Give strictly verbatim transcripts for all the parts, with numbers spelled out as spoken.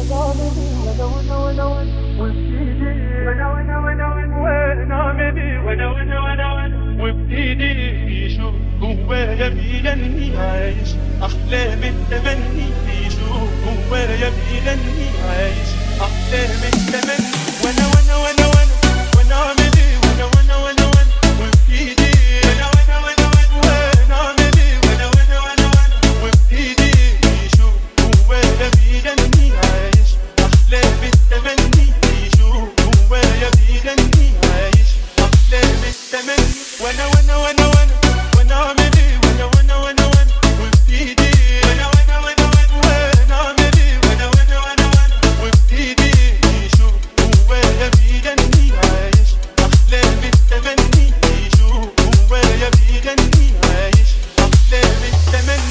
وبإيدي يشوف جوايا بيغني عايش أحلام التمني، يشوف جوايا بيغني عايش أحلام التمني. وأنا وأنا وأنا وأنا وأنا أعمل إيه؟ وأنا وأنا وأنا وأنا وبإيدي وأنا وأنا وأنا وأنا أعمل إيه؟ وأنا وأنا وأنا وأنا وبإيدي يشوف جوايا بيغني عايش أحلام التمني، يشوف جوايا بيغني عايش أحلام التمني. وانا وانا وانا وانا وانا اعمل ايه؟ وانا وانا وانا وانا وبايدي وانا وانا وانا وانا وانا اعمل ايه؟ وانا وانا وانا وانا وبايدي يشوف جوايا بيغني عايش احلام التمني، يشوف جوايا بيغني عايش احلام التمني.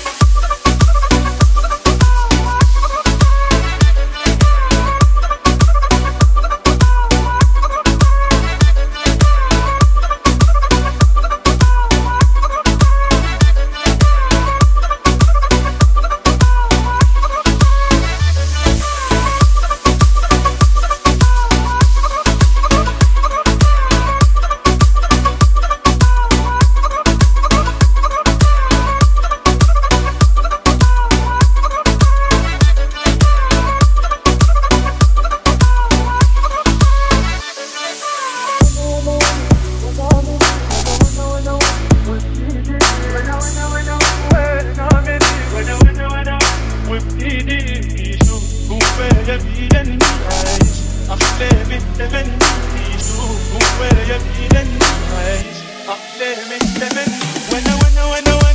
بيغني عايش أحلام التمني، يشوف جوايا بيغني عايش أحلام التمني. وأنا وأنا وأنا